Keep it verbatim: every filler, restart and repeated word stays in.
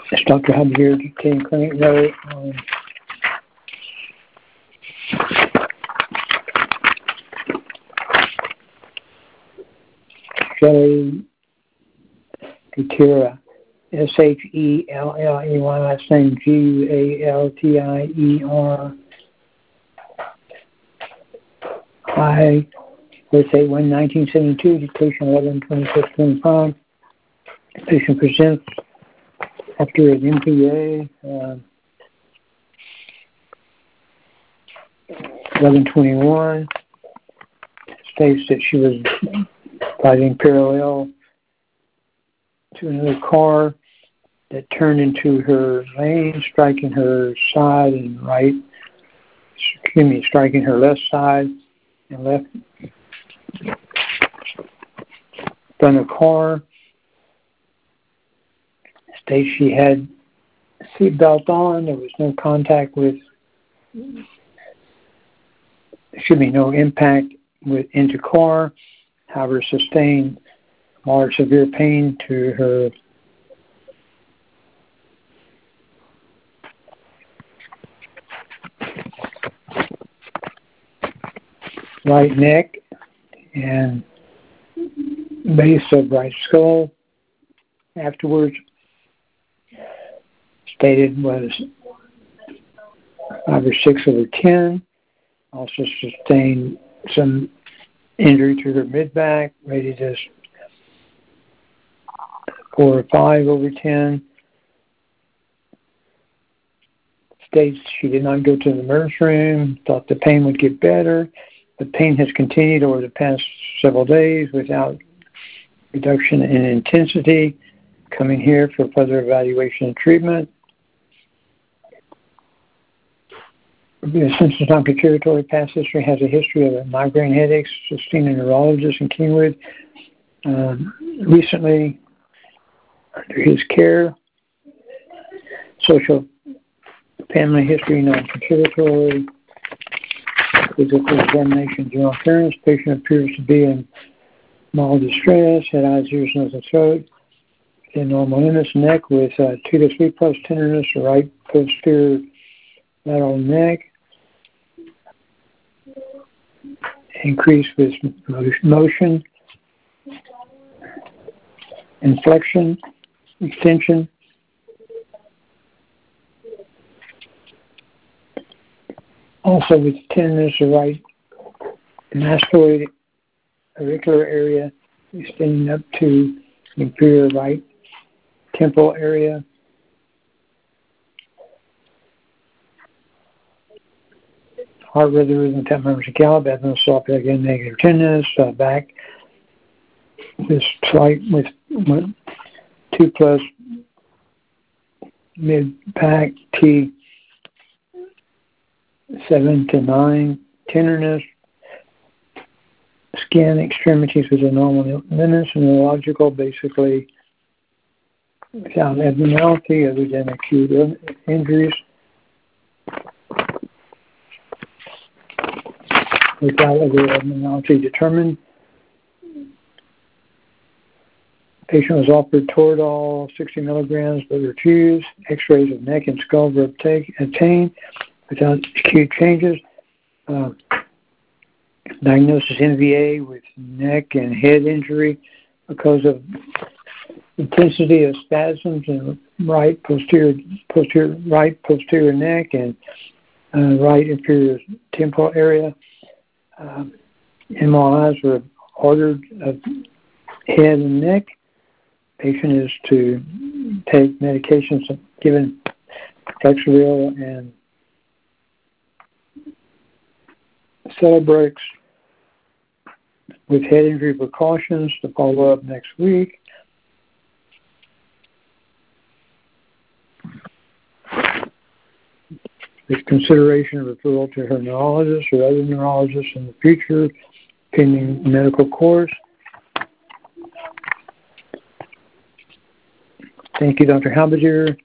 It's Doctor Hubbard here, King Clinic Note on Shelley Gutierrez, S H E L L E Y, last name G U A L T I E R I, birth date one nineteen seventy-two, dictation eleven twenty-six twenty-five. Patient presents after an M P A, uh, eleven twenty-one, states that she was riding parallel to another car that turned into her lane, striking her side and right, excuse me, striking her left side and left front of the car. States she had a seatbelt on. There was no contact with, excuse me, no impact with into car. However, sustained moderate severe pain to her right neck and base of right skull. Afterwards, stated was five or six over ten. Also sustained some injury to her mid-back, rated as four or five over ten. States she did not go to the emergency room, thought the pain would get better. The pain has continued over the past several days without reduction in intensity. Coming here for further evaluation and treatment. Since it's not pituitary, past history has a history of migraine headaches, seen a neurologist in Kingwood. Um, recently, under his care, social family history, non-pituitary, physical examination, general appearance. Patient appears to be in mild distress, head, eyes, ears, nose, and throat. In normal illness, neck with uh, two to three plus tenderness, right posterior lateral neck. Increase with motion, inflection, extension. Also with tenderness, the right mastoid auricular area extending up to the inferior right temporal area. Heart rhythm, temp members of caliber, abdominal again, negative tenderness, uh, back with slight, with, with two plus mid back, T seven to nine, tenderness, skin extremities with a normal illness, neurological, basically without abnormality other than acute injuries. Without other abnormality determined. Patient was offered Toradol sixty milligrams but refused. X-rays of neck and skull were obtained without acute changes. Uh, diagnosis N V A with neck and head injury because of intensity of spasms in right posterior, posterior right posterior neck and uh, right inferior temporal area. Uh, M R Is were ordered of head and neck. Patient is to take medications given Flexeril and Celebrex with head injury precautions to follow up next week. With consideration of referral to her neurologist or other neurologists in the future, pending medical course. Thank you, Doctor Halberdier,